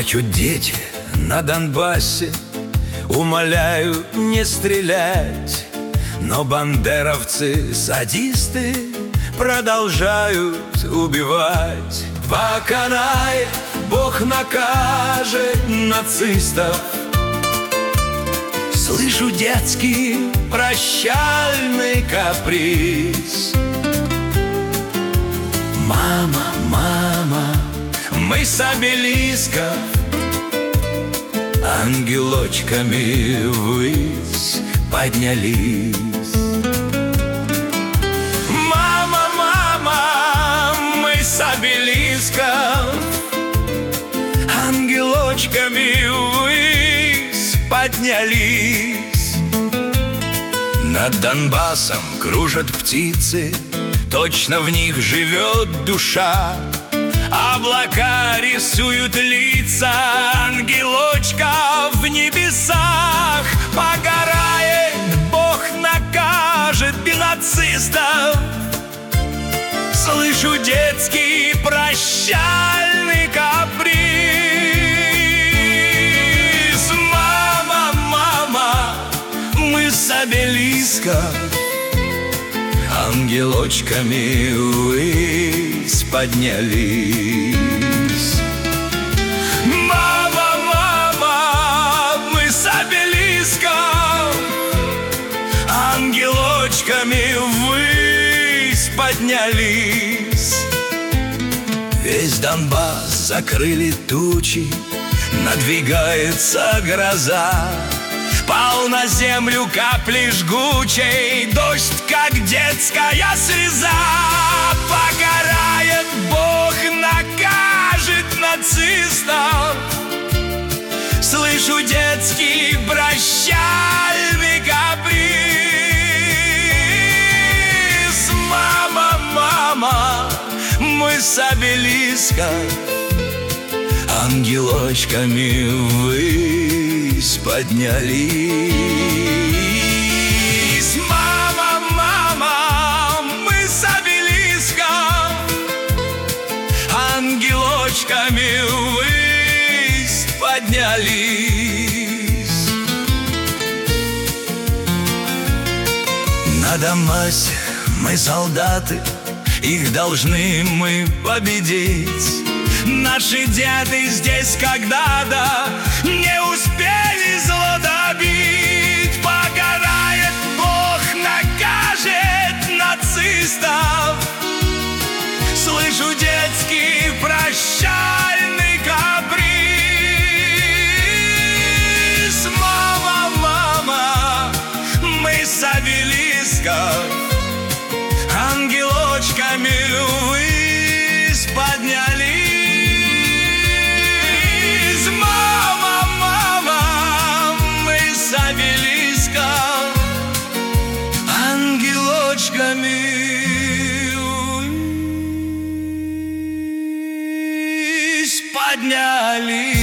Плачут дети на Донбассе, умоляют не стрелять, но бандеровцы, садисты продолжают убивать. Покарает, Бог накажет нацистов. Слышу детский прощальный каприз. Мама, мама, мы с обелисков ангелочками ввысь поднялись. Мама, мама, мы с обелисков ангелочками ввысь поднялись. Над Донбассом кружат птицы, точно в них живет душа. Облака рисуют лица ангелочков в небесах. Покарает, Бог накажет нацистов. Слышу детский прощальный каприз. Мама, мама, мы с обелиска ангелочками ввысь поднялись. Мама, мама, мы с обелиска ангелочками ввысь поднялись. Весь Донбасс закрыли тучи, надвигается гроза. Пал на землю капли жгучей, дождь, как детская слеза. Покарает, Бог накажет нацистов. Слышу детский прощальный каприз. Мама, мама, мы с обелиска ангелочками ввысь поднялись. Мама, мама, мы с обелиска ангелочками ввысь поднялись. На Донбассе мы солдаты, их должны мы победить. Наши деды здесь когда-то не успели зло добить. Покарает, Бог накажет нацистов. Слышу детский прощальный каприз. Мама, мама, мы с обелисков ангелочками ввысь поднялись. Ангелочками ввысь поднялись.